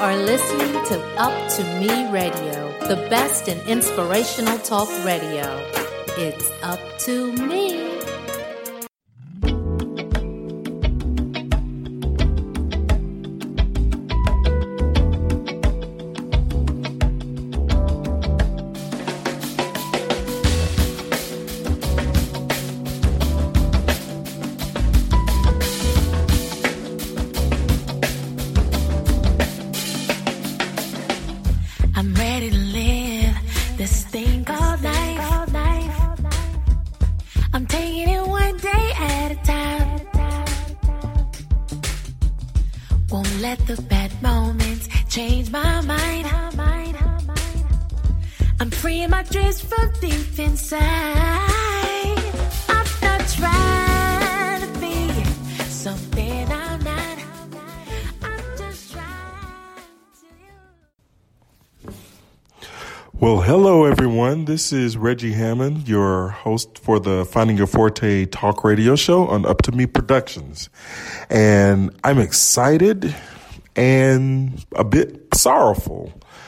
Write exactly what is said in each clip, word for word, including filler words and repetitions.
are listening to Up to Me Radio, the best in inspirational talk radio. It's Up to Me. Well, hello, everyone. This is Reggie Hammond, your host for the Finding Your Forte talk radio show on Up to Me Productions. And I'm excited and a bit sorrowful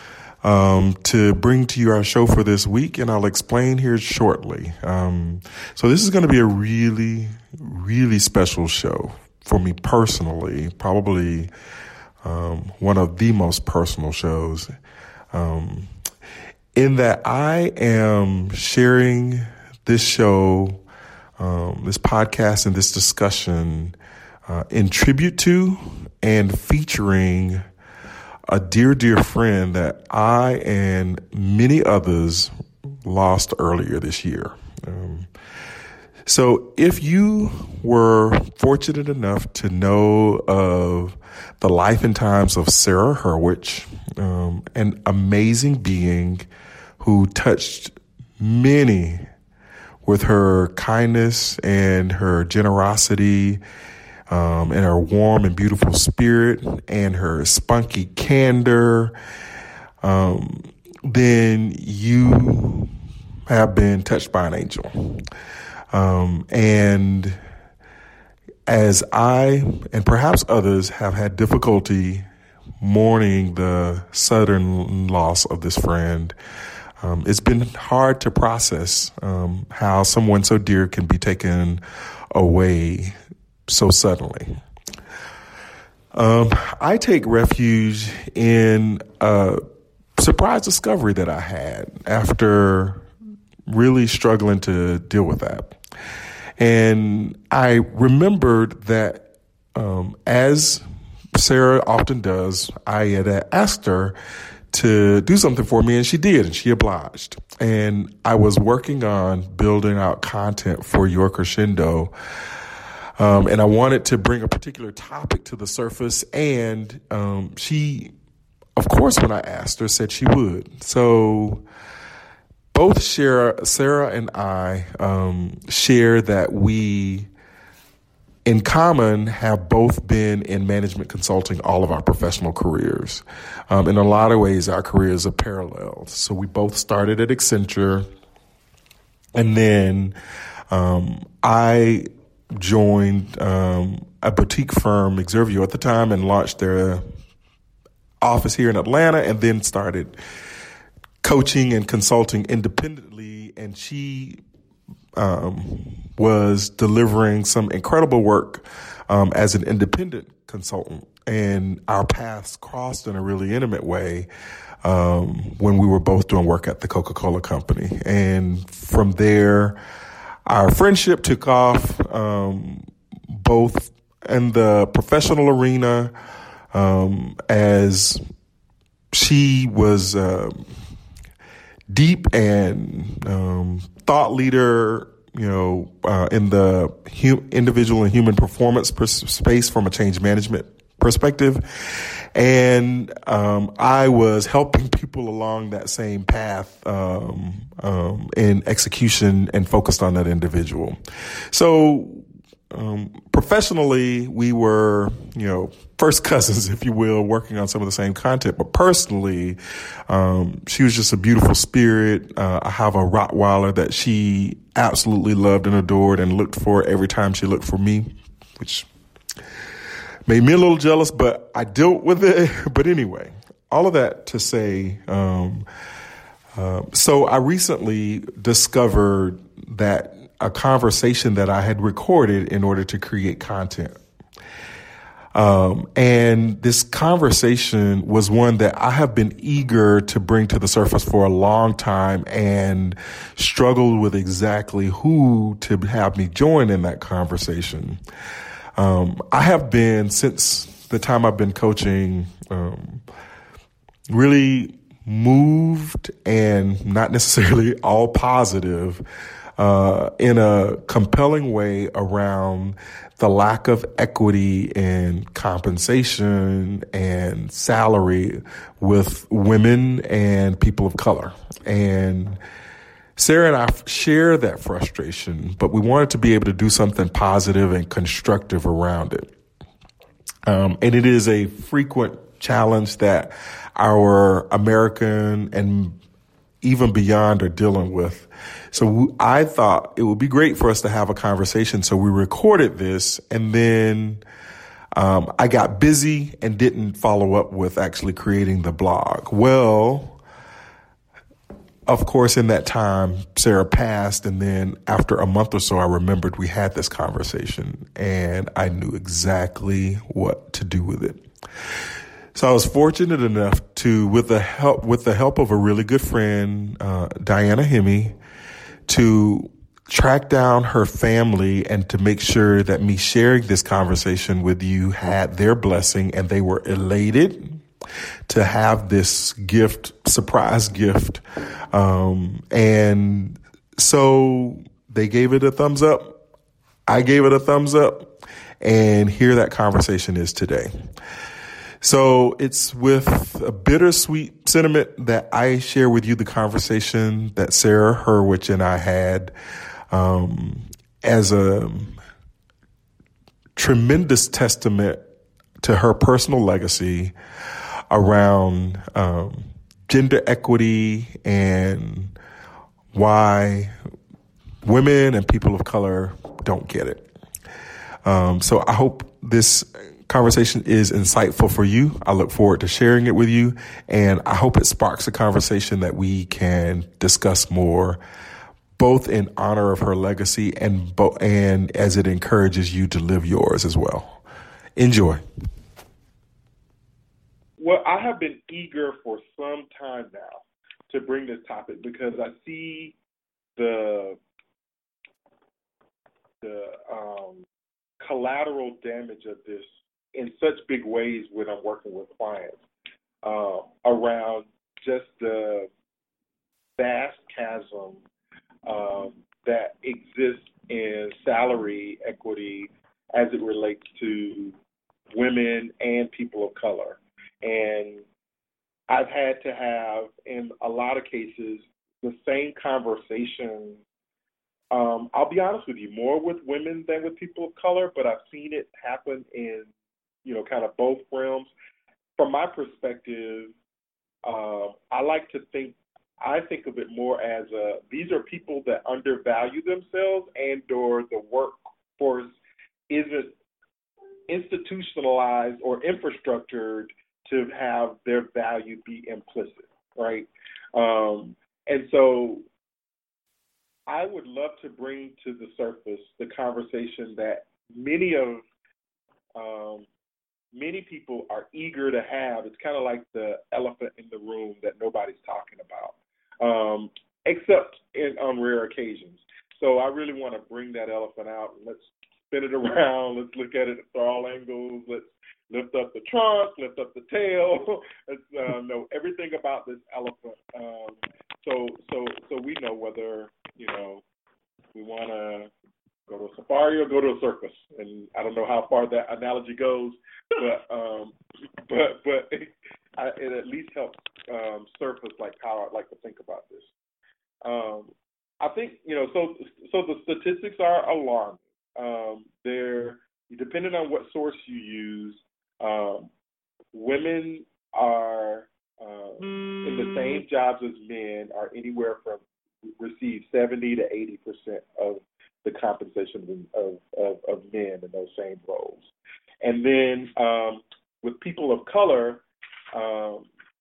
um, to bring to you our show for this week, and I'll explain here shortly. Um, so this is going to be a really, really special show for me personally, probably um, one of the most personal shows. Um In that I am sharing this show, um, this podcast, and this discussion uh, in tribute to and featuring a dear, dear friend that I and many others lost earlier this year. Um, so if you were fortunate enough to know of the life and times of Sarah Hurwitz, um, an amazing being who touched many with her kindness and her generosity, um, and her warm and beautiful spirit and her spunky candor, um, then you have been touched by an angel. Um, and as I and perhaps others have had difficulty mourning the sudden loss of this friend, Um, it's been hard to process um, how someone so dear can be taken away so suddenly. Um, I take refuge in a surprise discovery that I had after really struggling to deal with that. And I remembered that um, as Sarah often does, I had asked her to do something for me, and she did, and she obliged. And I was working on building out content for Your Crescendo, um, and I wanted to bring a particular topic to the surface, and um, she, of course, when I asked her, said she would. So both Sarah, Sarah and I um, share that we, in common, have both been in management consulting all of our professional careers. Um, in a lot of ways, our careers are parallel. So we both started at Accenture, and then um, I joined um, a boutique firm, Exervio at the time, and launched their office here in Atlanta, and then started coaching and consulting independently. And she Um, was delivering some incredible work um, as an independent consultant, and our paths crossed in a really intimate way um, when we were both doing work at the Coca-Cola Company. And from there, our friendship took off, um, both in the professional arena, um, as she was uh, deep and um, thought leader, you know, uh, in the hu- individual and human performance pers- space from a change management perspective. And um, I was helping people along that same path um, um, in execution and focused on that individual. So um, professionally, we were, you know, first cousins, if you will, working on some of the same content. But personally, um, she was just a beautiful spirit. Uh, I have a Rottweiler that she absolutely loved and adored and looked for every time she looked for me, which made me a little jealous, but I dealt with it. But anyway, all of that to say, um, uh, so I recently discovered that a conversation that I had recorded in order to create content. Um, and this conversation was one that I have been eager to bring to the surface for a long time and struggled with exactly who to have me join in that conversation. Um, I have been, since the time I've been coaching, um, really moved and not necessarily all positive, uh, in a compelling way around the lack of equity in compensation and salary with women and people of color. And Sarah and I share that frustration, but we wanted to be able to do something positive and constructive around it. Um, and it is a frequent challenge that our American and even beyond are dealing with. So I thought it would be great for us to have a conversation. So we recorded this, and then um, I got busy and didn't follow up with actually creating the blog. Well, of course, in that time, Sarah passed, and then after a month or so, I remembered we had this conversation, and I knew exactly what to do with it. So I was fortunate enough to, with the help with the help of a really good friend, uh, Diana Hemme, to track down her family and to make sure that me sharing this conversation with you had their blessing, and they were elated to have this gift, surprise gift. Um, and so they gave it a thumbs up. I gave it a thumbs up, and here that conversation is today. So it's with a bittersweet sentiment that I share with you the conversation that Sarah Hurwitz and I had, um, as a tremendous testament to her personal legacy around um, gender equity and why women and people of color don't get it. Um, so I hope this conversation is insightful for you. I look forward to sharing it with you, and I hope it sparks a conversation that we can discuss more, both in honor of her legacy and bo- and as it encourages you to live yours as well. Enjoy. Well, I have been eager for some time now to bring this topic because I see the the um, collateral damage of this in such big ways when I'm working with clients uh, around just the vast chasm um, that exists in salary equity as it relates to women and people of color. And I've had to have, in a lot of cases, the same conversation. Um, I'll be honest with you, more with women than with people of color, but I've seen it happen in, you know, kind of both realms. From my perspective, uh, I like to think, I think of it more as a, these are people that undervalue themselves and or the workforce isn't institutionalized or infrastructured to have their value be implicit, right? Um, and so I would love to bring to the surface the conversation that many of um, many people are eager to have. It's kind of like the elephant in the room that nobody's talking about, um, except in on rare occasions. So I really want to bring that elephant out. Let's spin it around. Let's look at it from all angles. Let's lift up the trunk, lift up the tail. Let's uh, know everything about this elephant. Um, so, so, so we know whether you know we want to go to a safari or go to a circus. And I don't know how far that analogy goes, but um, but but it, I, it at least helps um, surface like how I'd like to think about this. Um, I think you know so so the statistics are alarming. Um, they're depending on what source you use. Um, women are uh, in the same jobs as men are anywhere from receive seventy to eighty percent of the compensation of, of, of men in those same roles. And then um, with people of color, um,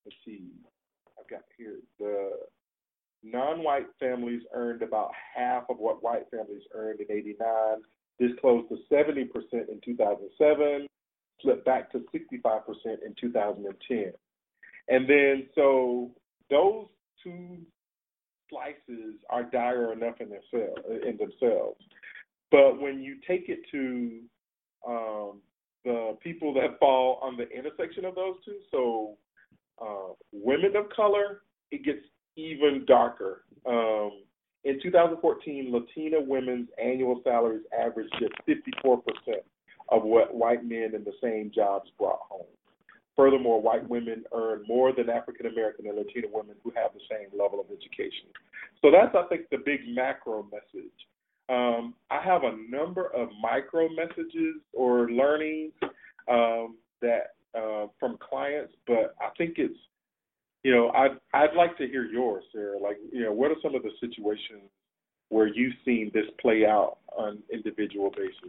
let's see, I've got here, the non-white families earned about half of what white families earned in eighty-nine. This closed to seventy percent in two thousand seven, slipped back to sixty-five percent in two thousand ten. And then, so those two slices are dire enough in themselves, in themselves. But when you take it to um, the people that fall on the intersection of those two, so uh, women of color, it gets even darker. Um, in two thousand fourteen, Latina women's annual salaries averaged just fifty-four percent of what white men in the same jobs brought home. Furthermore, white women earn more than African American and Latina women who have the same level of education. So that's, I think, the big macro message. Um, I have a number of micro messages or learnings um, that uh, from clients, but I think it's, you know, I'd, I'd like to hear yours, Sarah. Like, you know, what are some of the situations where you've seen this play out on an individual basis?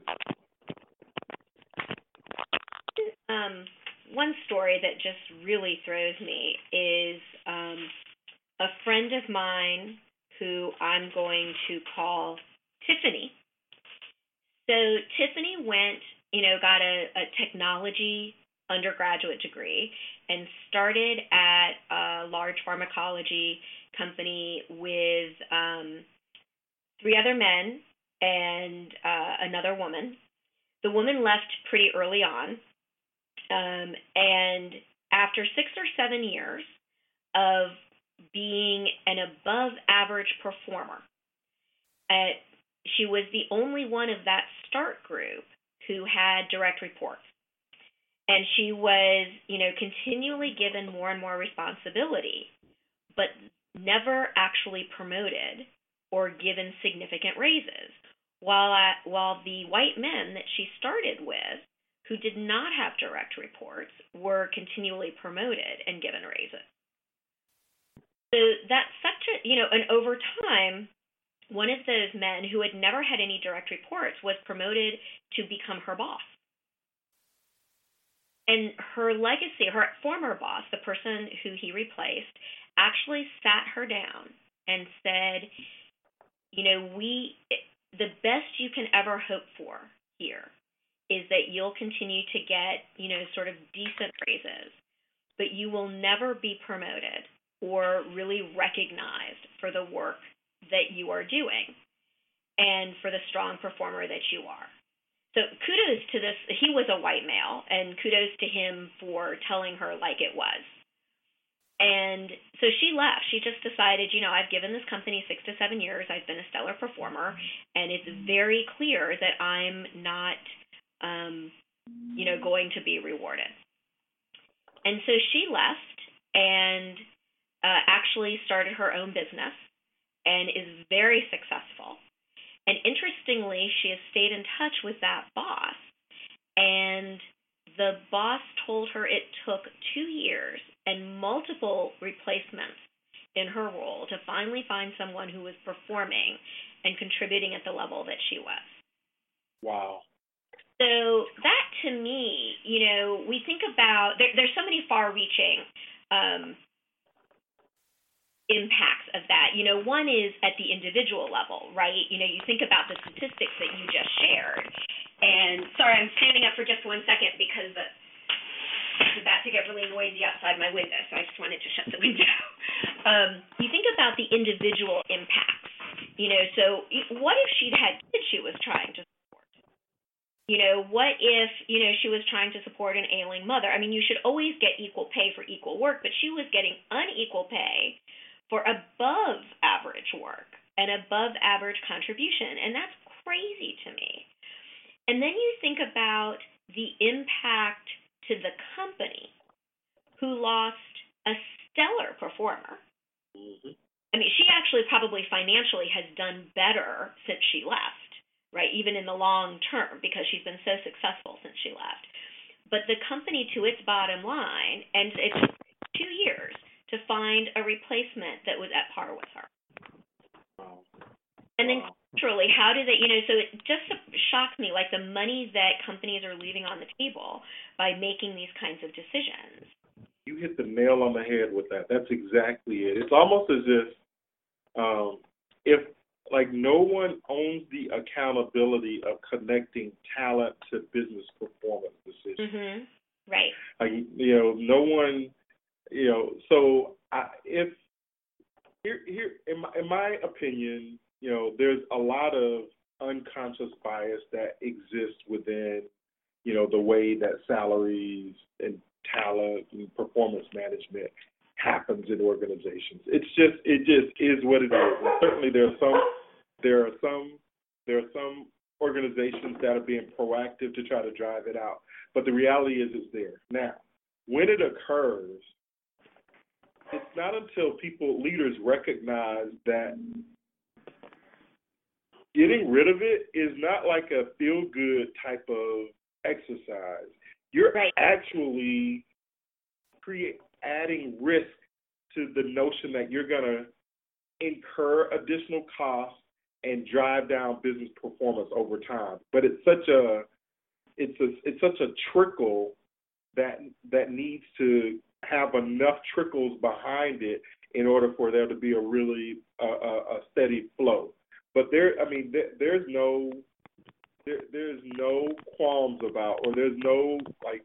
Um, one story that just really throws me is um, a friend of mine who I'm going to call Tiffany. So Tiffany went, you know, got a, a technology undergraduate degree and started at a large pharmacology company with um, three other men and uh, another woman. The woman left pretty early on, um, and after six or seven years of being an above-average performer, uh, she was the only one of that start group who had direct reports. And she was, you know, continually given more and more responsibility, but never actually promoted or given significant raises. While at, while the white men that she started with, who did not have direct reports, were continually promoted and given raises. So that's such a, you know, and over time, one of those men who had never had any direct reports was promoted to become her boss. And her legacy, her former boss, the person who he replaced, actually sat her down and said, you know, we, the best you can ever hope for here is that you'll continue to get, you know, sort of decent raises, but you will never be promoted or really recognized for the work that you are doing and for the strong performer that you are. So kudos to this. He was a white male, and kudos to him for telling her like it was. And so she left. She just decided, you know, I've given this company six to seven years. I've been a stellar performer, and it's very clear that I'm not, um, you know, going to be rewarded. And so she left and uh, actually started her own business and is very successful. And interestingly, she has stayed in touch with that boss, and the boss told her it took two years and multiple replacements in her role to finally find someone who was performing and contributing at the level that she was. Wow. So that, to me, you know, we think about, there, there's so many far-reaching um impacts of that. You know, one is at the individual level, right? You know, you think about the statistics that you just shared. And sorry, I'm standing up for just one second because the, it's about to get really noisy outside my window, so I just wanted to shut the window. Um, you think about the individual impacts. You know, so what if she'd had kids she was trying to support? You know, what if, you know, she was trying to support an ailing mother? I mean, you should always get equal pay for equal work, but she was getting unequal pay for above average work and above average contribution. And that's crazy to me. And then you think about the impact to the company who lost a stellar performer. Mm-hmm. I mean, she actually probably financially has done better since she left, right? Even in the long term, because she's been so successful since she left. But the company, to its bottom line, and it took two years to find a replacement that was at par with her. Wow. And then Wow. culturally, how do they, you know, so it just shocks me, like the money that companies are leaving on the table by making these kinds of decisions. You hit the nail on the head with that. That's exactly it. It's almost as if, um, if like no one owns the accountability of connecting talent to business performance decisions. Mm-hmm. Right. Like, you know, no one, you know. So I, if here, here, in my, in my opinion, you know, there's a lot of unconscious bias that exists within, you know, the way that salaries and talent and performance management happens in organizations. It's just, it just is what it is. And certainly, there are some, there are some, there are some organizations that are being proactive to try to drive it out. But the reality is, it's there. Now, when it occurs, it's not until people, leaders, recognize that getting rid of it is not like a feel-good type of exercise. You're right. actually create, adding risk to the notion that you're going to incur additional costs and drive down business performance over time. But it's such a it's a it's such a trickle that that needs to have enough trickles behind it in order for there to be a really uh, a, a steady flow. But there, I mean, there, there's no there, there's no qualms about, or there's no like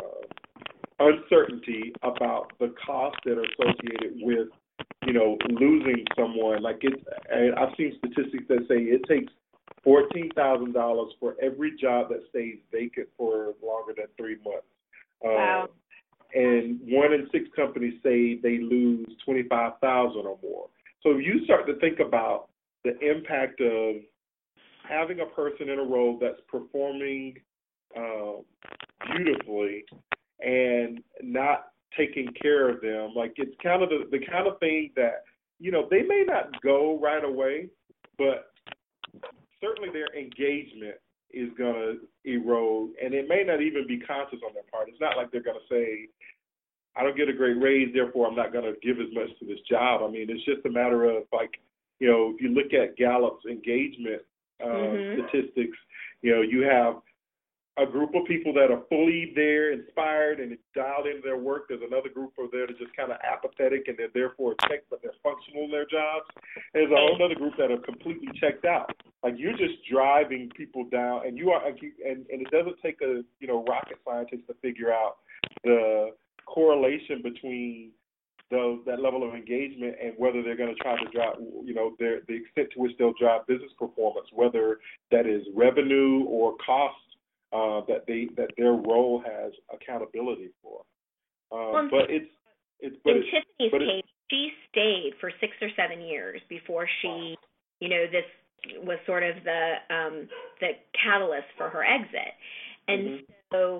uh, uncertainty about the costs that are associated with, you know, losing someone. Like it's, and I've seen statistics that say it takes fourteen thousand dollars for every job that stays vacant for longer than three months. Wow. Um, and one in six companies say they lose twenty-five thousand dollars or more. So if you start to think about the impact of having a person in a role that's performing uh, beautifully and not taking care of them, like it's kind of the, the kind of thing that, you know, they may not go right away, but certainly their engagement is going to erode, and it may not even be conscious on their part. It's not like they're going to say, I don't get a great raise, therefore I'm not going to give as much to this job. I mean, it's just a matter of, like, you know, if you look at Gallup's engagement uh, mm-hmm. statistics, you know, you have a group of people that are fully there, inspired, and dialed into their work. There's another group over there that are just kind of apathetic, and they're there for a check, but they're functional in their jobs. There's a whole other group that are completely checked out. Like, you're just driving people down, and you are, and, and it doesn't take a, you know, rocket scientist to figure out the correlation between those, that level of engagement and whether they're going to try to drive, you know, their, the extent to which they'll drive business performance, whether that is revenue or cost. Uh, that they that their role has accountability for, um, well, but it's it's but in it's, Tiffany's but case, she stayed for six or seven years before she, you know, this was sort of the um, the catalyst for her exit, and mm-hmm. so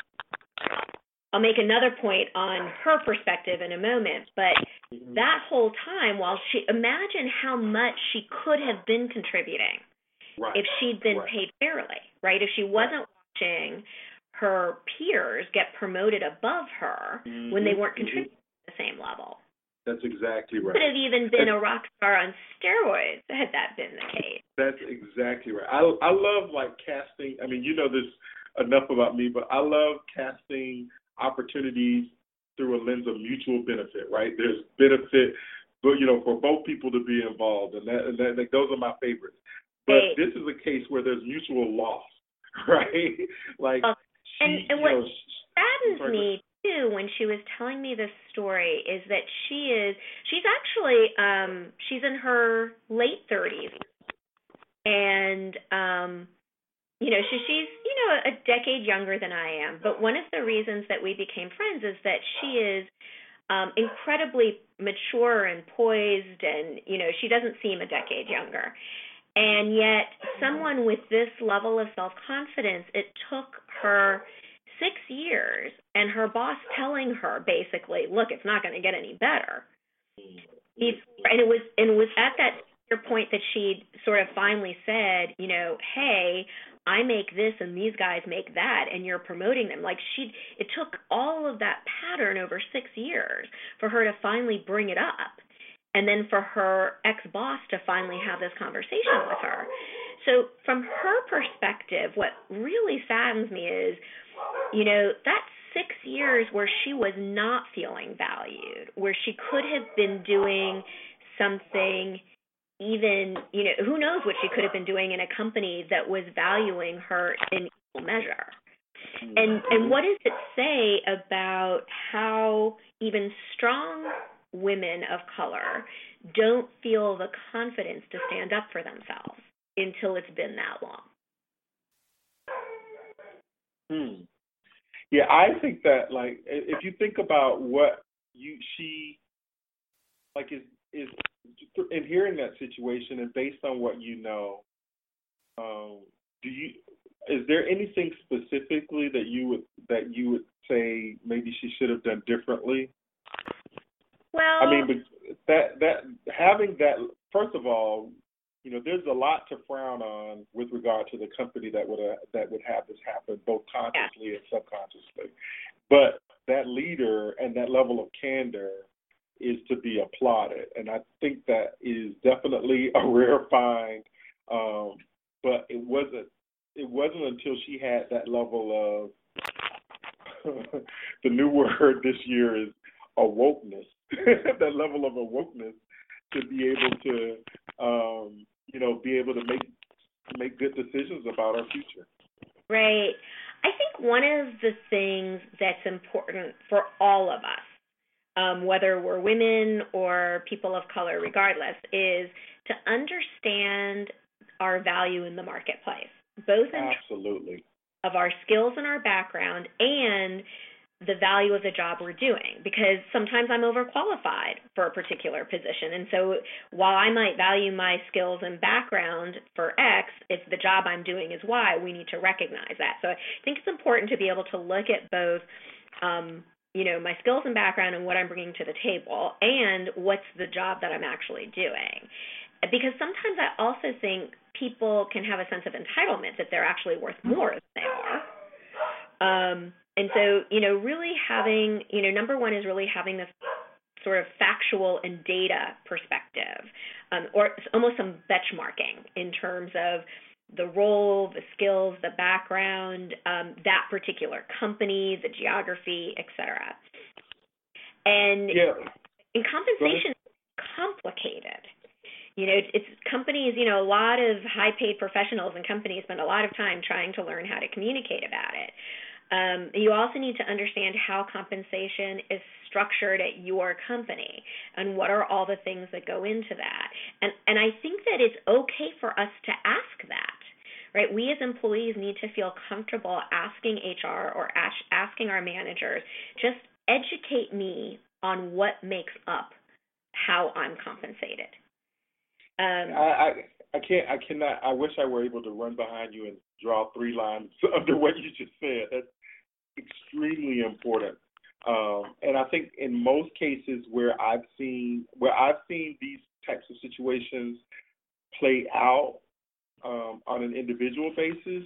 I'll make another point on her perspective in a moment, but mm-hmm. that whole time, while she imagine how much she could have been contributing. Right. If she'd been right. paid fairly, right? If she wasn't watching her peers get promoted above her mm-hmm. when they weren't contributing mm-hmm. at the same level. That's exactly right. Could have even been a rock star on steroids had that been the case. That's exactly right. I I love like casting. I mean, you know this enough about me, but I love casting opportunities through a lens of mutual benefit. Right? There's benefit, but you know, for both people to be involved, and that, and that, like, those are my favorites. But this is a case where there's mutual loss, right? Like, well, she, and, and you what know, saddens sorry, me too when she was telling me this story is that she is she's actually um, she's in her late thirties, and um, you know she, she's you know a decade younger than I am. But one of the reasons that we became friends is that she is um, incredibly mature and poised, and you know she doesn't seem a decade younger. And yet, someone with this level of self-confidence, it took her six years and her boss telling her, basically, look, it's not going to get any better. And it was and it was at that point that she sort of finally said, you know, hey, I make this and these guys make that, and you're promoting them. Like she, it took all of that pattern over six years for her to finally bring it up. And then for her ex-boss to finally have this conversation with her. So from her perspective, what really saddens me is, you know, that's six years where she was not feeling valued, where she could have been doing something even, you know, who knows what she could have been doing in a company that was valuing her in equal measure. And and what does it say about how even strong women of color don't feel the confidence to stand up for themselves until it's been that long? Hmm. Yeah, I think that, like, if you think about what you she like is is in hearing that situation and based on what you know, um, do you is there anything specifically that you would that you would say maybe she should have done differently? Well, I mean, that that having that, first of all, you know, there's a lot to frown on with regard to the company that would uh, that would have this happen, both consciously and subconsciously. But that leader and that level of candor is to be applauded, and I think that is definitely a rare find. Um, but it wasn't. It wasn't until she had that level of the new word this year is awokeness. That level of awokeness to be able to, um, you know, be able to make make good decisions about our future. Right. I think one of the things that's important for all of us, um, whether we're women or people of color, regardless, is to understand our value in the marketplace, both in Absolutely. of our skills and our background and the value of the job we're doing, because sometimes I'm overqualified for a particular position. And so while I might value my skills and background for X, if the job I'm doing is Y, we need to recognize that. So I think it's important to be able to look at both, um, you know, my skills and background and what I'm bringing to the table and what's the job that I'm actually doing. Because sometimes I also think people can have a sense of entitlement that they're actually worth more than they are. Um, and so, you know, really having, you know, number one is really having this sort of factual and data perspective, um, or almost some benchmarking in terms of the role, the skills, the background, um, that particular company, the geography, et cetera. And yeah. in compensation, it's complicated. You know, it's companies, you know, a lot of high-paid professionals and companies spend a lot of time trying to learn how to communicate about it. Um, you also need to understand how compensation is structured at your company and what are all the things that go into that. And and I think that it's okay for us to ask that, right? We as employees need to feel comfortable asking H R or ask, asking our managers, just educate me on what makes up how I'm compensated. Um, I, I I can't I cannot I wish I were able to run behind you and draw three lines under what you just said. That's extremely important. Um, and I think in most cases where I've seen where I've seen these types of situations play out um, on an individual basis,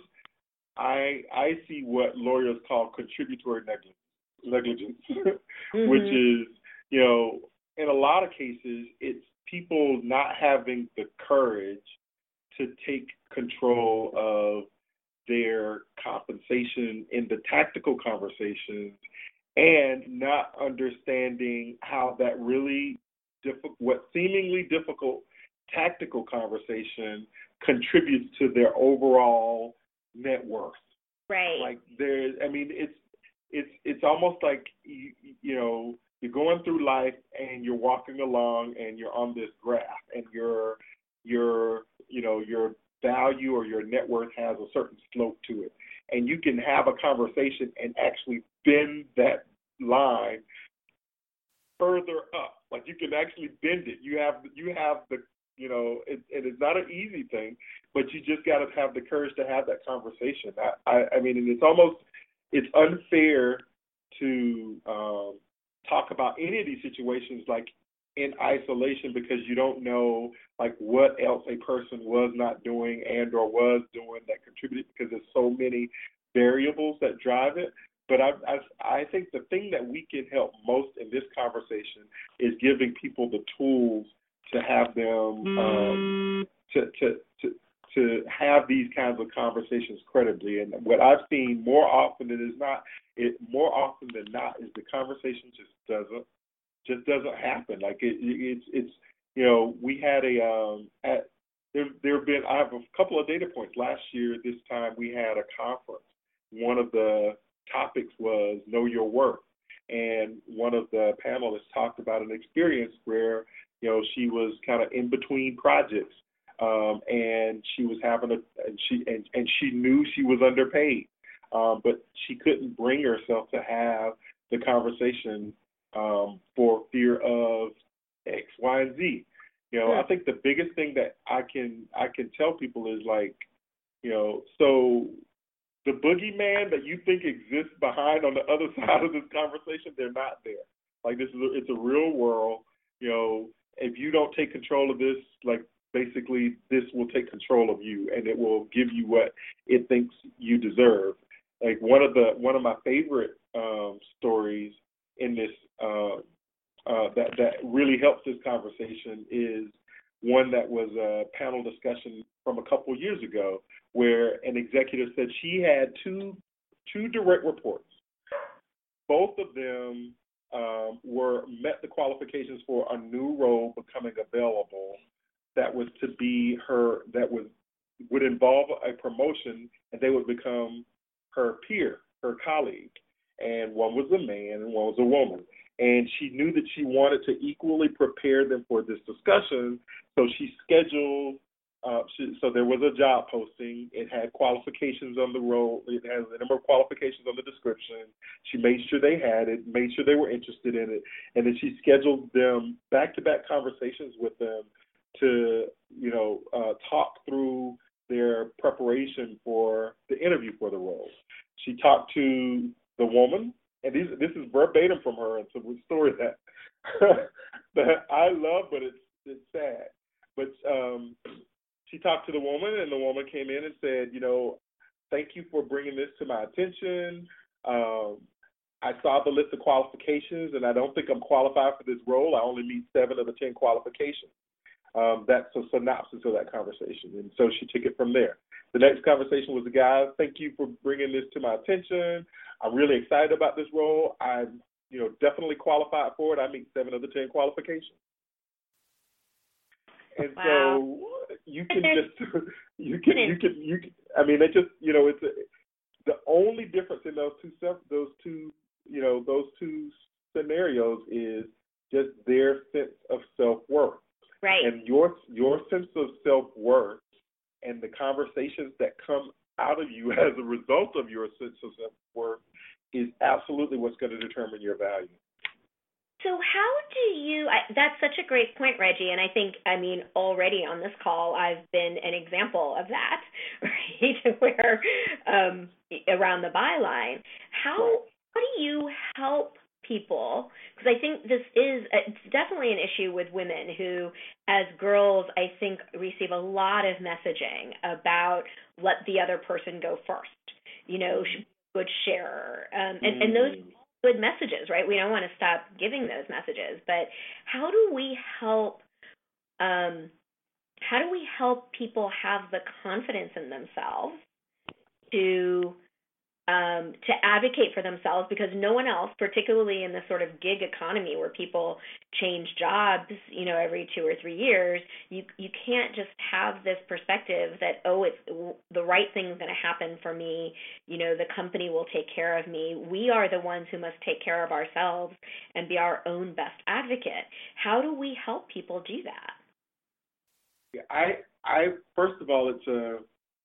I I see what lawyers call contributory negligence, negligence mm-hmm. which is, you know, in a lot of cases it's people not having the courage to take control of their compensation in the tactical conversations and not understanding how that really difficult, what seemingly difficult tactical conversation contributes to their overall net worth. Right. Like there's, I mean, it's it's it's almost like you, you know you're going through life and you're walking along and you're on this graph and your your you know your value or your net worth has a certain slope to it, and you can have a conversation and actually bend that line further up. Like you can actually bend it. You have you have the you know it, it is not an easy thing, but you just got to have the courage to have that conversation. I, I, I mean, and it's almost it's unfair to um, talk about any of these situations like in isolation because you don't know like what else a person was not doing and or was doing that contributed, because there's so many variables that drive it. But I, I, I think the thing that we can help most in this conversation is giving people the tools to have them um, to, to to to have these kinds of conversations credibly. And what I've seen more often than is not, it more often than not is the conversation just doesn't just doesn't happen. Like it, it it's it's you know we had a um at there there have been I have a couple of data points. Last year this time we had a conference. One of the topics was know your worth, and one of the panelists talked about an experience where you know she was kind of in between projects. Um, and she was having a, and she and, and she knew she was underpaid, um, but she couldn't bring herself to have the conversation um, for fear of X, Y, and Z. You know, I think the biggest thing that I can I can tell people is like, you know, so the boogeyman that you think exists behind on the other side of this conversation, they're not there. Like this is a, it's a real world. You know, if you don't take control of this, like. Basically, this will take control of you, and it will give you what it thinks you deserve. Like one of the one of my favorite um, stories in this uh, uh, that that really helps this conversation is one that was a panel discussion from a couple years ago, where an executive said she had two two direct reports. Both of them um, were met the qualifications for a new role becoming available. That was to be her, that was would involve a promotion, and they would become her peer, her colleague. And one was a man and one was a woman. And she knew that she wanted to equally prepare them for this discussion, so she scheduled, uh, she, so there was a job posting. It had qualifications on the role. It has a number of qualifications on the description. She made sure they had it, made sure they were interested in it, and then she scheduled them back-to-back conversations with them to, you know, uh, talk through their preparation for the interview for the role. She talked to the woman, and these, this is verbatim from her. It's a story that that I love, but it's it's sad. But um, she talked to the woman, and the woman came in and said, you know, thank you for bringing this to my attention. Um, I saw the list of qualifications, and I don't think I'm qualified for this role. I only meet seven of the ten qualifications. Um, that's a synopsis of that conversation. And so she took it from there. The next conversation was the guy, thank you for bringing this to my attention. I'm really excited about this role. I'm, you know, definitely qualified for it. I meet seven of the ten qualifications. And wow. So you can just, you can, you can, you can, I mean, it just, you know, it's a, the only difference in those two, those two, you know, those two scenarios is just their sense of self-worth. Right. And your your sense of self-worth and the conversations that come out of you as a result of your sense of self-worth is absolutely what's going to determine your value. So how do you, I, that's such a great point, Reggie, and I think, I mean, already on this call, I've been an example of that, right, where um, around the byline. How, right. how do you help people, because I think this is, it's definitely an issue with women who, as girls, I think receive a lot of messaging about let the other person go first, you know, good sharer, um, and, mm. and those good messages, right? We don't want to stop giving those messages, but how do we help, um, how do we help people have the confidence in themselves to Um, to advocate for themselves, because no one else, particularly in this sort of gig economy where people change jobs, you know, every two or three years, you you can't just have this perspective that, oh, it's the right thing's going to happen for me, you know, the company will take care of me. We are the ones who must take care of ourselves and be our own best advocate. How do we help people do that? I, I first of all, it's a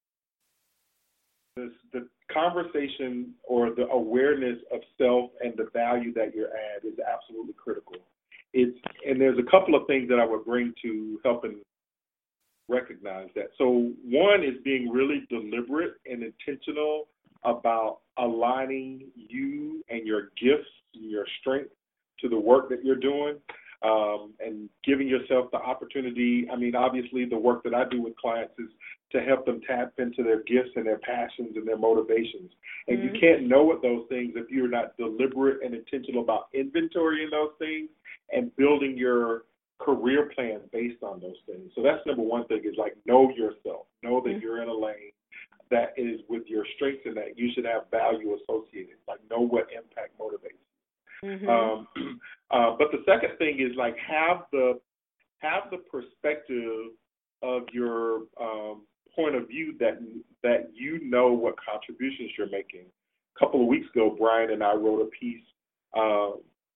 This, the conversation or the awareness of self and the value that you're at is absolutely critical. It's, and there's a couple of things that I would bring to helping recognize that. So one is being really deliberate and intentional about aligning you and your gifts, your strength to the work that you're doing, um, and giving yourself the opportunity. I mean, obviously the work that I do with clients is to help them tap into their gifts and their passions and their motivations. And mm-hmm. you can't know what those things if you're not deliberate and intentional about inventorying those things and building your career plan based on those things. So that's number one thing is like know yourself. Know that mm-hmm. you're in a lane that is with your strengths and that you should have value associated. Like know what impact motivates you. Mm-hmm. Um, uh, but the second thing is like have the have the perspective of your um, point of view that that you know what contributions you're making. A couple of weeks ago, Brian and I wrote a piece uh,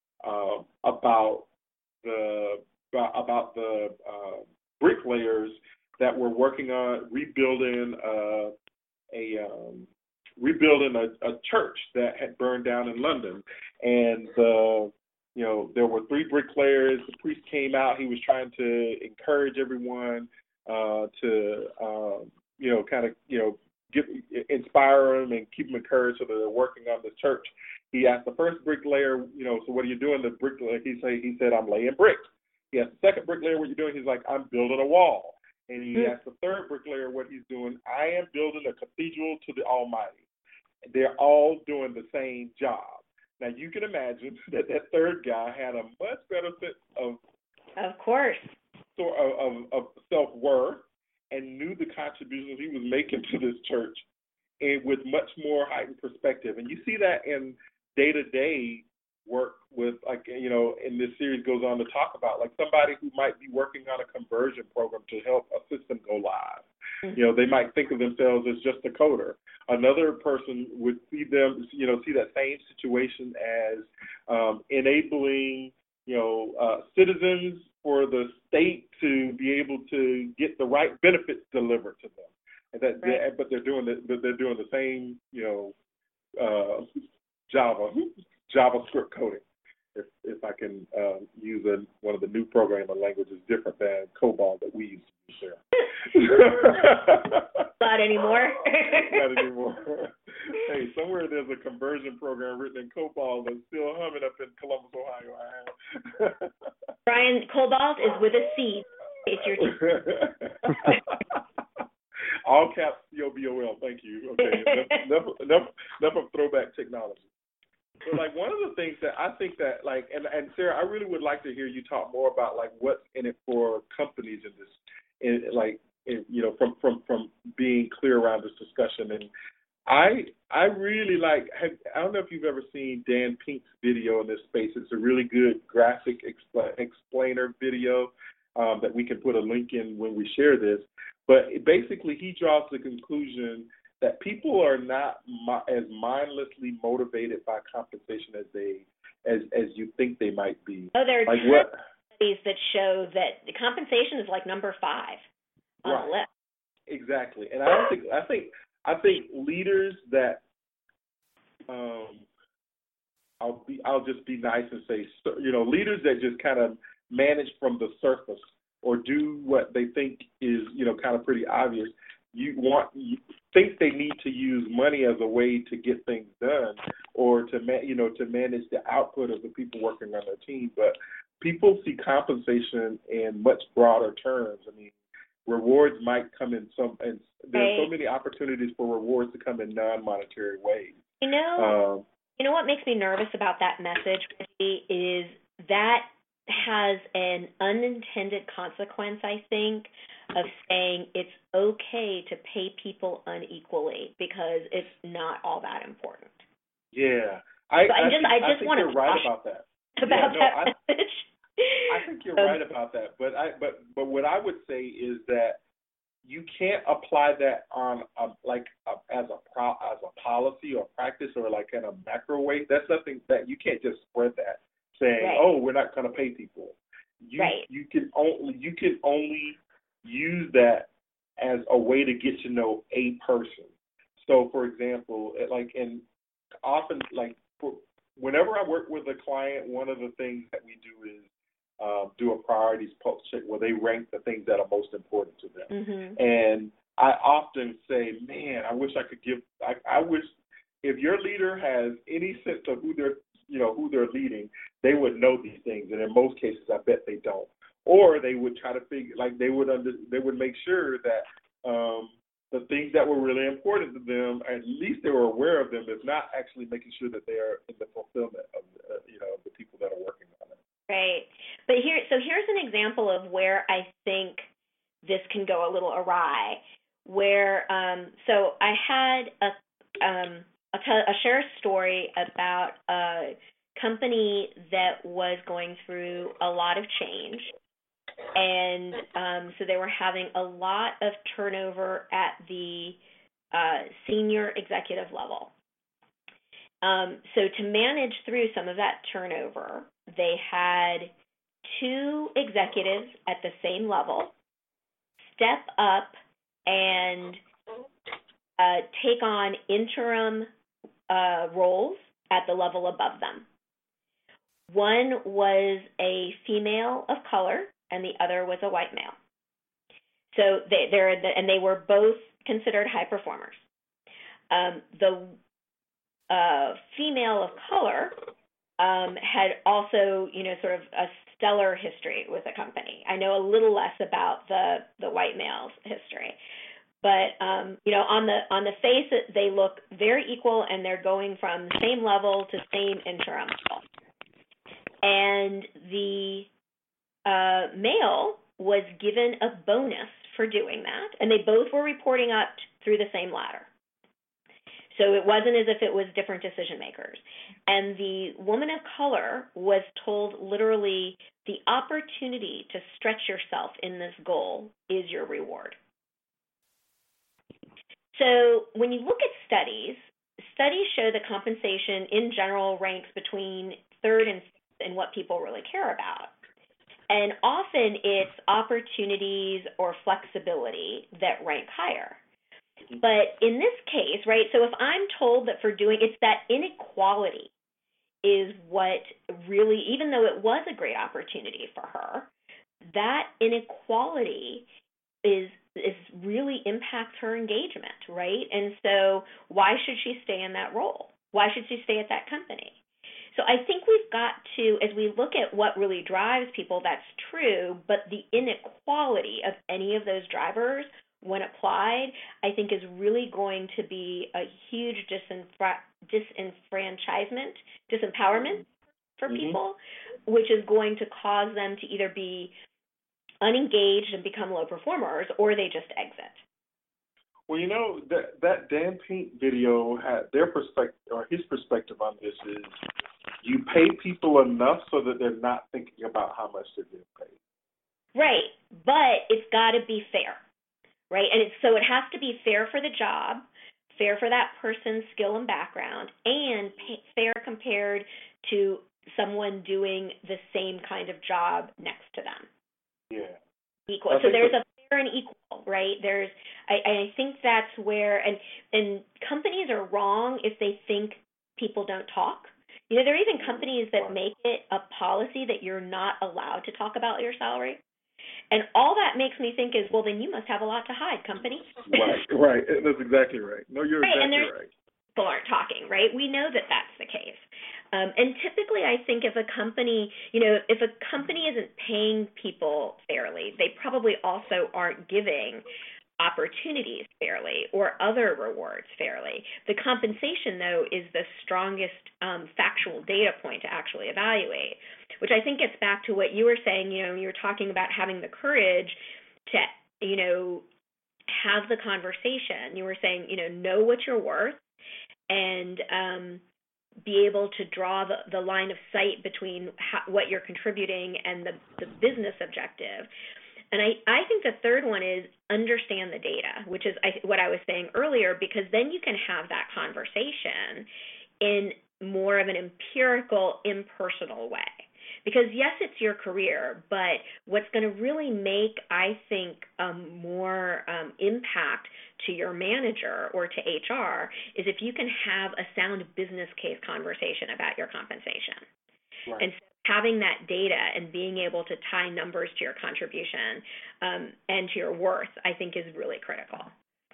uh, about the about the uh, bricklayers that were working on rebuilding uh, a um, rebuilding a, a church that had burned down in London, and uh, you know there were three bricklayers. The priest came out. He was trying to encourage everyone uh, to um, you know kind of you know get inspire them and keep them encouraged so that they're working on the church. He asked the first bricklayer, you know, so what are you doing? The bricklayer, he say, he said, I'm laying bricks. He asked the second bricklayer, what are you doing? He's like, I'm building a wall. And he asked the third bricklayer what he's doing. I am building a cathedral to the Almighty. They're all doing the same job. Now you can imagine that that third guy had a much better sense of, of course, sort of, of, of self-worth and knew the contributions he was making to this church, and with much more heightened perspective. And you see that in day-to-day work with, like, you know, in this series goes on to talk about, like, somebody who might be working on a conversion program to help a system go live. Mm-hmm. You know, they might think of themselves as just a coder. Another person would see them, you know, see that same situation as um, enabling, you know, uh, citizens for the state to be able to get the right benefits delivered to them. And that, right. they, but they're doing the, they're doing the same, you know, uh, Java, JavaScript coding. If if I can uh, use a, one of the new programming languages different than COBOL that we used to use there. Not anymore. Not anymore. Hey, somewhere there's a conversion program written in COBOL that's still humming up in Columbus, Ohio. I have. Brian, Cobalt is with a C. It's your all caps C O B O L. Thank you. Okay, enough, enough, enough of throwback technology. But like one of the things that I think that like, and, and Sarah, I really would like to hear you talk more about like what's in it for companies in this, in, like, in, you know, from, from, from being clear around this discussion. And I I really like, have, I don't know if you've ever seen Dan Pink's video in this space. It's a really good graphic expl- explainer video um, that we can put a link in when we share this. But basically he draws the conclusion that people are not mi- as mindlessly motivated by compensation as they as as you think they might be. Oh, there are like what? studies that show that the compensation is like number five on right. the list. Exactly, and I don't think I think I think leaders that um, I'll be I'll just be nice and say you know leaders that just kind of manage from the surface or do what they think is you know kind of pretty obvious. You want you think they need to use money as a way to get things done, or to ma- you know to manage the output of the people working on their team. But people see compensation in much broader terms. I mean, rewards might come in some, and there's so many opportunities for rewards to come in non-monetary ways. You know, um, you know what makes me nervous about that message, Reggie, is that has an unintended consequence, I think, of saying it's okay to pay people unequally because it's not all that important. Yeah, I, so I, I just think, I just I think want you're to right about that. About yeah, no, that I, message. I think you're um, right about that, but I but but what I would say is that you can't apply that on a, like a, as a pro, as a policy or practice or like in a macro way. That's something that you can't just spread that saying, right. oh, we're not going to pay people. You right. you can only you can only use that as a way to get to know a person. So, for example, like in often like for, whenever I work with a client, one of the things that we do is uh, do a priorities pulse check where they rank the things that are most important to them. Mm-hmm. And I often say, man, I wish I could give. I, I wish if your leader has any sense of who they're you know who they're leading, they would know these things. And in most cases, I bet they don't. Or they would try to figure, like they would under, they would make sure that um, the things that were really important to them, at least they were aware of them, if not actually making sure that they are in the fulfillment of uh, you know the people that are working on it. Right, But here, so here's an example of where I think this can go a little awry. Where, um, so I had a, um, I'll, tell, I'll share a story about a company that was going through a lot of change. And um, so they were having a lot of turnover at the uh, senior executive level. Um, so to manage through some of that turnover, they had two executives at the same level step up and uh, take on interim uh, roles at the level above them. One was a female of color, and the other was a white male. So they, they're the, and they were both considered high performers. Um, the uh, female of color um, had also, you know, sort of a stellar history with the company. I know a little less about the the white male's history, but um, you know, on the on the face, they look very equal, and they're going from same level to same interim level. And the uh, male was given a bonus for doing that, and they both were reporting up through the same ladder. So it wasn't as if it was different decision makers. And the woman of color was told literally the opportunity to stretch yourself in this goal is your reward. So when you look at studies, studies show that compensation in general ranks between third and fifth in what people really care about. And often it's opportunities or flexibility that rank higher. But in this case, right, so if I'm told that for doing, it's that inequality is what really, even though it was a great opportunity for her, that inequality is is really impacts her engagement, right? And so why should she stay in that role? Why should she stay at that company? So I think we've got to, as we look at what really drives people, that's true, but the inequality of any of those drivers when applied, I think is really going to be a huge disenfra- disenfranchisement, disempowerment for mm-hmm. people, which is going to cause them to either be unengaged and become low performers, or they just exit. Well, you know, that that Dan Pink video had their perspective, or his perspective on this is you pay people enough so that they're not thinking about how much they're getting paid. Right, but it's got to be fair, right? And it's, so it has to be fair for the job, fair for that person's skill and background, and pay, fair compared to someone doing the same kind of job next to them. Yeah. Equal. So there's a fair and equal, right? There's, I, I think that's where, and and companies are wrong if they think people don't talk. You know, there are even companies that make it a policy that you're not allowed to talk about your salary. And all that makes me think is, well, then you must have a lot to hide, company. Right, right. That's exactly right. No, you're right, exactly and right. People aren't talking, right? We know that that's the case. Um, and typically, I think if a company, you know, if a company isn't paying people fairly, they probably also aren't giving opportunities fairly or other rewards fairly. The compensation, though, is the strongest um, factual data point to actually evaluate, which I think gets back to what you were saying. You know, you were talking about having the courage to, you know, have the conversation. You were saying, you know, know what you're worth and um, be able to draw the, the line of sight between how, what you're contributing and the, the business objective. And I, I think the third one is understand the data, which is I, what I was saying earlier, because then you can have that conversation in more of an empirical, impersonal way. Because, yes, it's your career, but what's going to really make, I think, um, more um, impact to your manager or to H R is if you can have a sound business case conversation about your compensation. Right. And so having that data and being able to tie numbers to your contribution um, and to your worth, I think, is really critical.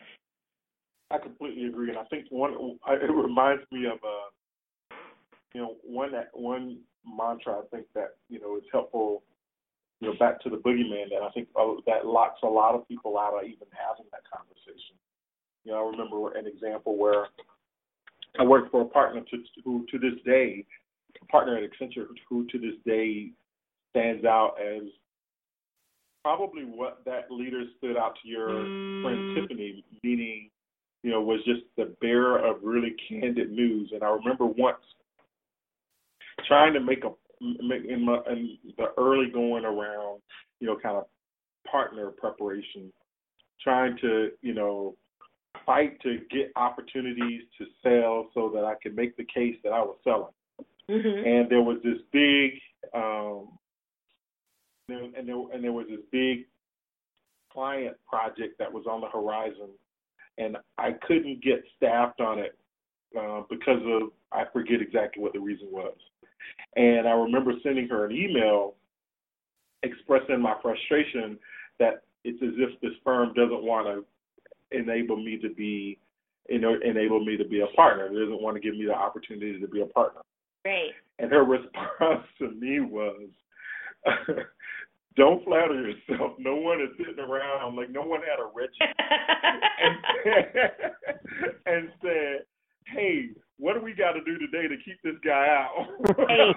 I completely agree, and I think one it reminds me of a, you know, one that one mantra I think that you know is helpful. You know, back to the boogeyman that I think uh, that locks a lot of people out of even having that conversation. You know, I remember an example where I worked for a partner to, who, to this day, a partner at Accenture who to this day stands out as probably what that leader stood out to your friend Tiffany, meaning, you know, was just the bearer of really candid news. And I remember once trying to make a in, my, in the early going around, you know, kind of partner preparation, trying to, you know, fight to get opportunities to sell so that I could make the case that I was selling. Mm-hmm. And there was this big, um, and there and there was this big client project that was on the horizon, and I couldn't get staffed on it uh, because of, I forget exactly what the reason was. And I remember sending her an email expressing my frustration that it's as if this firm doesn't want to enable me to be, you know, enable me to be a partner. It doesn't want to give me the opportunity to be a partner. Right. And her response to me was, don't flatter yourself. No one is sitting around, like no one had a Reggie. and, and said, hey, what do we got to do today to keep this guy out? Hey,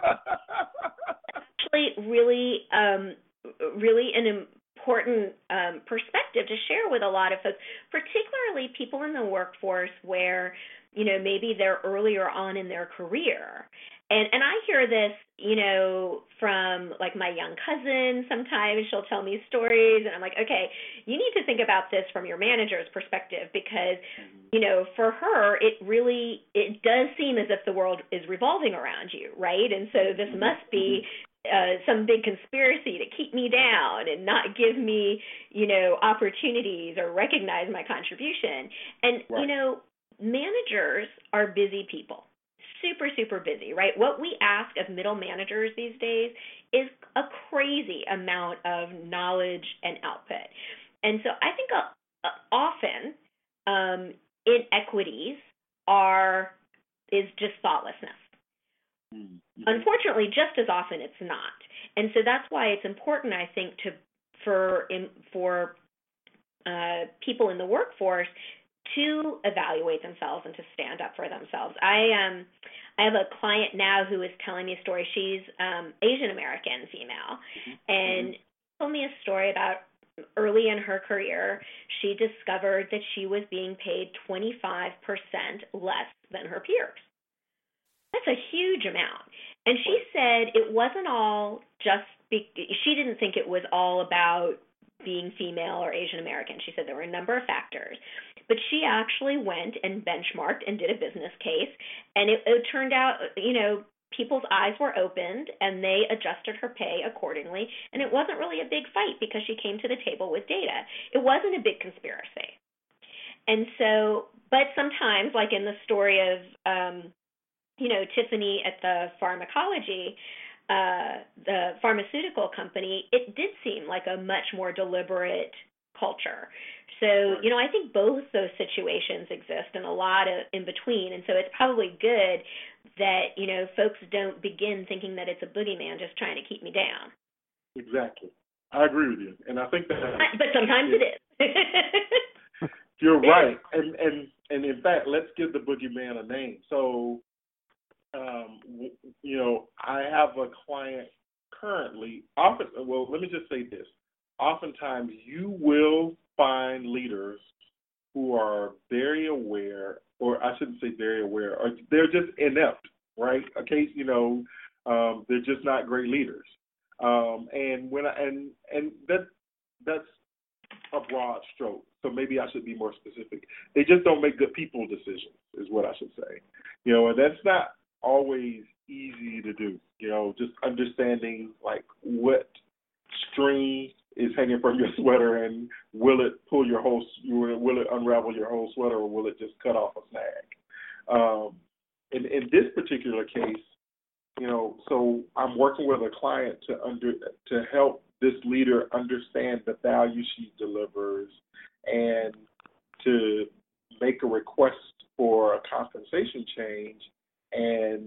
actually, really, um, really an important um, perspective to share with a lot of folks, particularly people in the workforce where, you know, maybe they're earlier on in their career. And and I hear this, you know, from like my young cousin sometimes. She'll tell me stories and I'm like, okay, you need to think about this from your manager's perspective because, you know, for her, it really, it does seem as if the world is revolving around you, right? And so this must be uh, some big conspiracy to keep me down and not give me, you know, opportunities or recognize my contribution. And, right. you know, managers are busy people. Super, super busy, right? What we ask of middle managers these days is a crazy amount of knowledge and output. And so I think uh, often um, inequities are, is just thoughtlessness. Mm-hmm. Unfortunately, just as often it's not. And so that's why it's important, I think, to for for uh, people in the workforce to evaluate themselves and to stand up for themselves. I um I have a client now who is telling me a story. She's um, Asian American female, mm-hmm. and mm-hmm. told me a story about early in her career, she discovered that she was being paid twenty-five percent less than her peers. That's a huge amount. And she said it wasn't all just, be- she didn't think it was all about being female or Asian American. She said there were a number of factors. But she actually went and benchmarked and did a business case, and it, it turned out, you know, people's eyes were opened, and they adjusted her pay accordingly, and it wasn't really a big fight because she came to the table with data. It wasn't a big conspiracy. And so, but sometimes, like in the story of, um, you know, Tiffany at the pharmacology, uh, the pharmaceutical company, it did seem like a much more deliberate culture. So, you know, I think both those situations exist and a lot of in between. And so it's probably good that, you know, folks don't begin thinking that it's a boogeyman just trying to keep me down. Exactly. I agree with you. And I think that... But sometimes it is. You're right. And, and, and in fact, let's give the boogeyman a name. So, um, you know, I have a client currently, often, well, let me just say this. Oftentimes you will find leaders who are very aware, or I shouldn't say very aware, or they're just inept, right? Okay, you know, um, they're just not great leaders. Um, and when I, and and that that's a broad stroke. So maybe I should be more specific. They just don't make good people decisions, is what I should say. You know, and that's not always easy to do. You know, just understanding like what string is hanging from your sweater, and will it pull your whole, will it unravel your whole sweater, or will it just cut off a snag? Um, in, in this particular case, you know, so I'm working with a client to under to help this leader understand the value she delivers and to make a request for a compensation change, and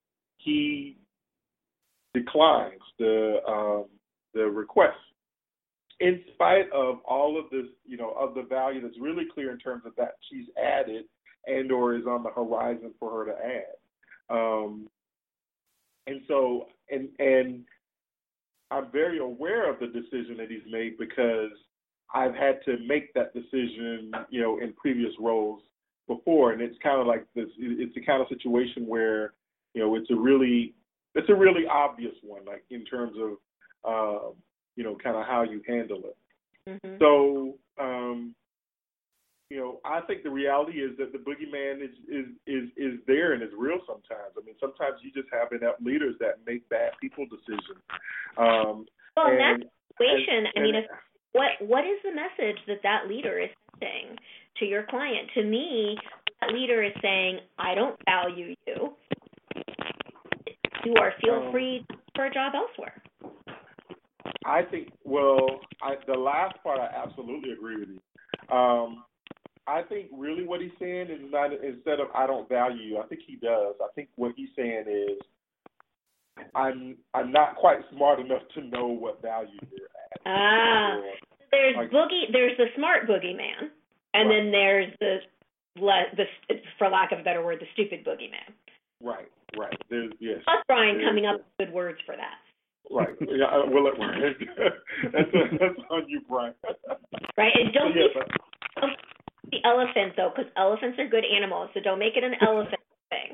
he declines the um, the request, in spite of all of this, you know, of the value that's really clear in terms of that she's added and or is on the horizon for her to add. Um, and so, and and I'm very aware of the decision that he's made because I've had to make that decision, you know, in previous roles before, and it's kind of like this. It's the kind of situation where, you know, it's a really, it's a really obvious one, like in terms of, uh, you know, kind of how you handle it. Mm-hmm. So, um, you know, I think the reality is that the boogeyman is, is is is there and is real sometimes. I mean, sometimes you just have inept leaders that make bad people decisions. Um, well, in and, that situation, and, I mean, and, if, what what is the message that that leader is sending to your client? To me, that leader is saying, I don't value you. You are feel um, free for a job elsewhere. I think, well, I, the last part, I absolutely agree with you. Um, I think really what he's saying is not, instead of I don't value you, I think he does. I think what he's saying is I'm I'm not quite smart enough to know what value you're at. Ah, or, there's like, boogie. There's the smart boogeyman, and right. then there's the, the, for lack of a better word, the stupid boogeyman. Right, right. There's yes. Plus Brian there's, coming up with good words for that. Right. Yeah. Well, it, that's that's on you, Brian. Right, and don't so, yeah, be. but, the elephant, though, because elephants are good animals, so don't make it an elephant thing.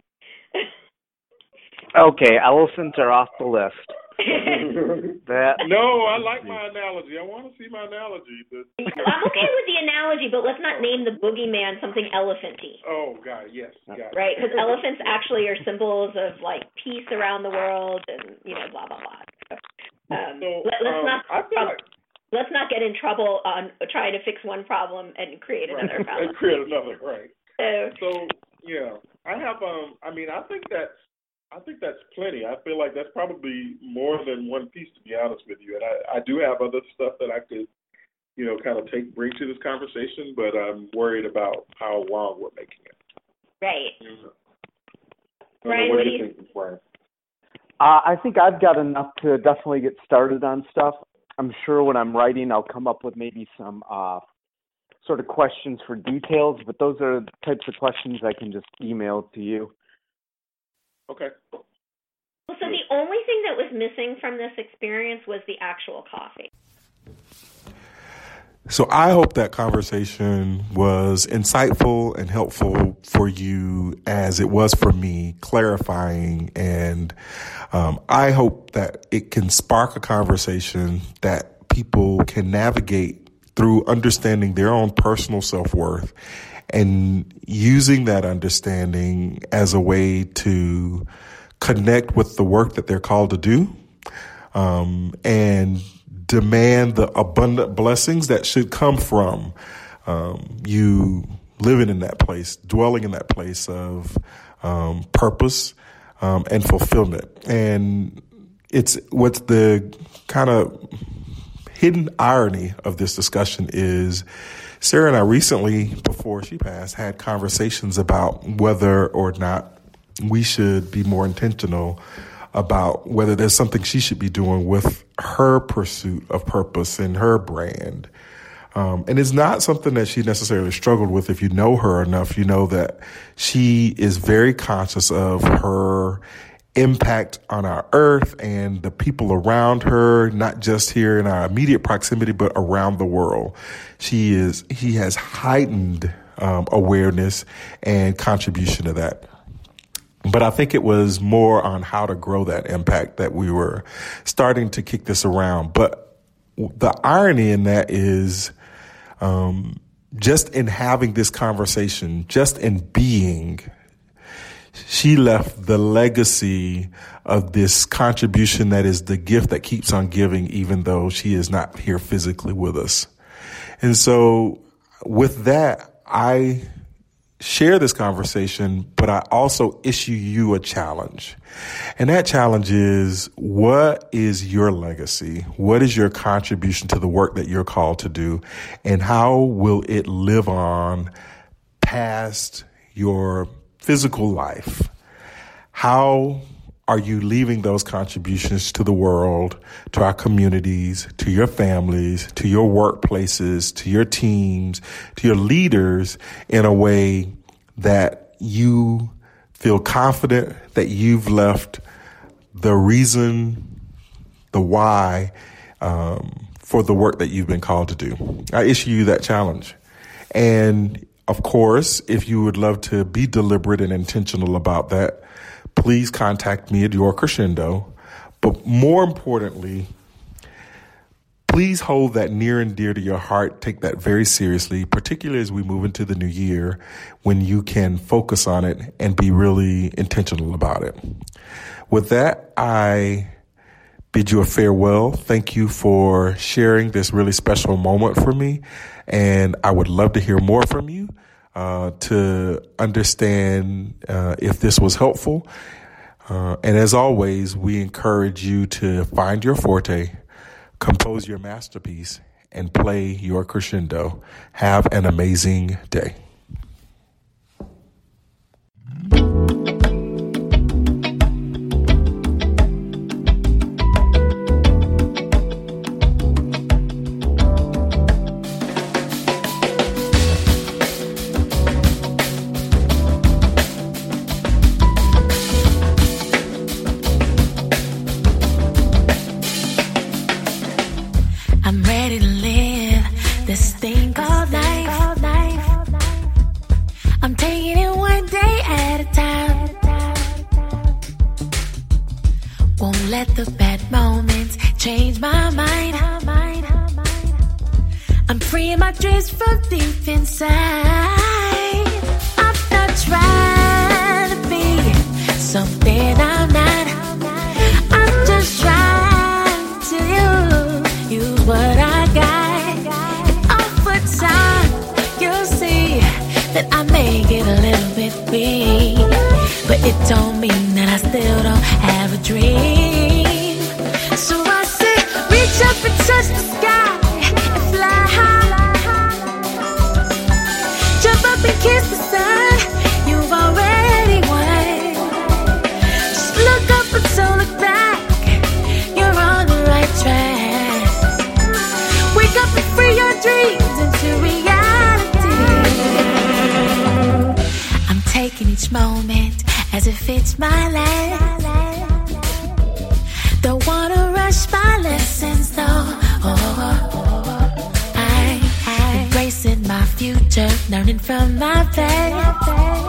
Okay, elephants are off the list. that No, I like my analogy. I want to see my analogy. But... I'm okay with the analogy, but let's not name the boogeyman something elephant-y. Oh, God, yes. God. Right, because elephants actually are symbols of, like, peace around the world and, you know, blah, blah, blah. So, um, so, let, let's um, not... I feel um, like... Let's not get in trouble on trying to fix one problem and create another right. problem. And create another, right. So, so, yeah, I have, um, I mean, I think that's, I think that's plenty. I feel like that's probably more than one piece, to be honest with you. And I, I do have other stuff that I could, you know, kind of take, bring to this conversation, but I'm worried about how long we're making it. Right. Mm-hmm. Brian, what, what do do you you think, Brian? Uh, I think I've got enough to definitely get started on stuff. I'm sure when I'm writing, I'll come up with maybe some uh, sort of questions for details, but those are the types of questions I can just email to you. Okay. Well, so the only thing that was missing from this experience was the actual coffee. So I hope that conversation was insightful and helpful for you as it was for me, clarifying. And um, I hope that it can spark a conversation that people can navigate through understanding their own personal self-worth and using that understanding as a way to connect with the work that they're called to do, um, and demand the abundant blessings that should come from um, you living in that place, dwelling in that place of um, purpose um, and fulfillment. And it's what's the kind of hidden irony of this discussion is Sarah and I recently, before she passed, had conversations about whether or not we should be more intentional about whether there's something she should be doing with her pursuit of purpose and her brand. Um, and it's not something that she necessarily struggled with. If you know her enough, you know that she is very conscious of her impact on our earth and the people around her, not just here in our immediate proximity, but around the world. She is, he has heightened um, awareness and contribution to that. But I think it was more on how to grow that impact that we were starting to kick this around. But the irony in that is um, just in having this conversation, just in being, she left the legacy of this contribution that is the gift that keeps on giving, even though she is not here physically with us. And so with that, I share this conversation, but I also issue you a challenge. And that challenge is, what is your legacy? What is your contribution to the work that you're called to do? And how will it live on past your physical life? How are you leaving those contributions to the world, to our communities, to your families, to your workplaces, to your teams, to your leaders in a way that you feel confident that you've left the reason the why um, for the work that you've been called to do. I issue you that challenge. And of course, if you would love to be deliberate and intentional about that, please contact me at Your Crescendo. But more importantly, please hold that near and dear to your heart. Take that very seriously, particularly as we move into the new year, when you can focus on it and be really intentional about it. With that, I bid you a farewell. Thank you for sharing this really special moment for me. And I would love to hear more from you uh, to understand uh, if this was helpful. Uh, and as always, we encourage you to find your forte, compose your masterpiece, and play your crescendo. Have an amazing day. The bad moments change my mind. I'm freeing my dreams from deep inside. I'm not trying to be something I'm not. I'm just trying to use, use what I got. And over time, you'll see that I may get a little bit weak, but it don't mean that I still don't have a dream. So I say, reach up and touch the sky and fly high. Jump up and kiss the sun, you've already won. Just look up and don't look back, you're on the right track. Wake up and free your dreams into reality. I'm taking each moment as if it's my last. Don't wanna rush my lessons, no. Oh, I, I embracing my future, learning from my past.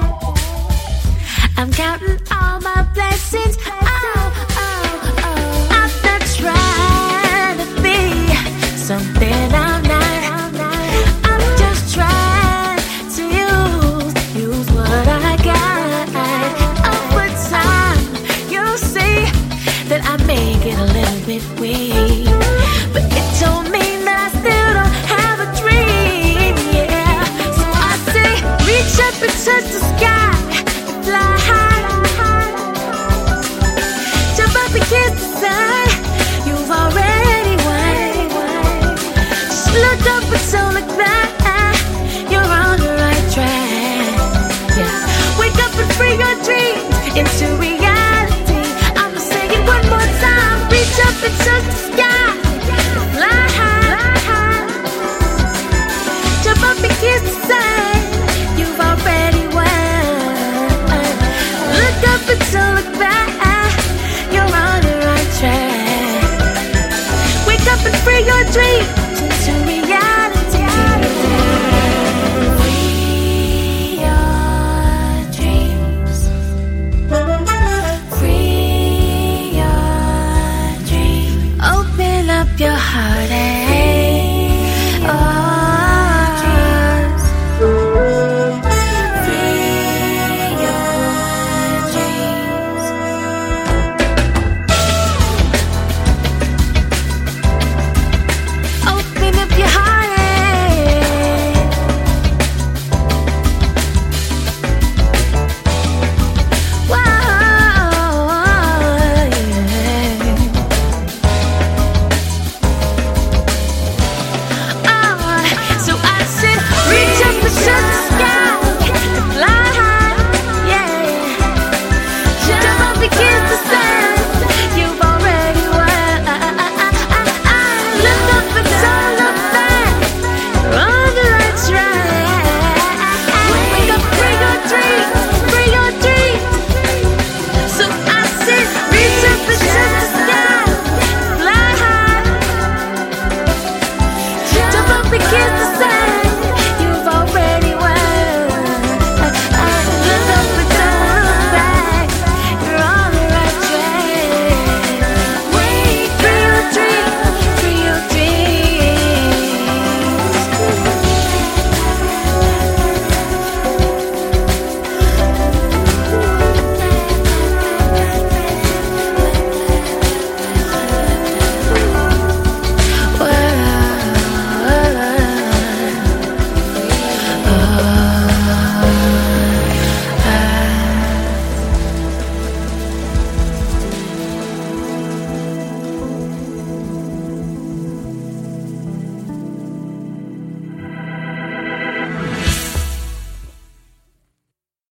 I'm counting all my blessings. Oh, oh, oh. I'm not trying to be something I'm not. I'm just trying to use, use what I got. Over time, you'll see that I may get a little bit weak, but it don't mean that I still don't have a dream, yeah. So I say, reach up and touch the sky, fly high. Jump up and kiss the sun, you've already won. Just look up and don't look back, you're on the right track, yeah. Wake up and free your dreams into reality. Reach up and touch the sky, fly high. Jump up and kiss the sun, you've already won. Look up and don't look back, you're on the right track. Wake up and free your dreams into reality. Free your dreams. Free your Open up your heart and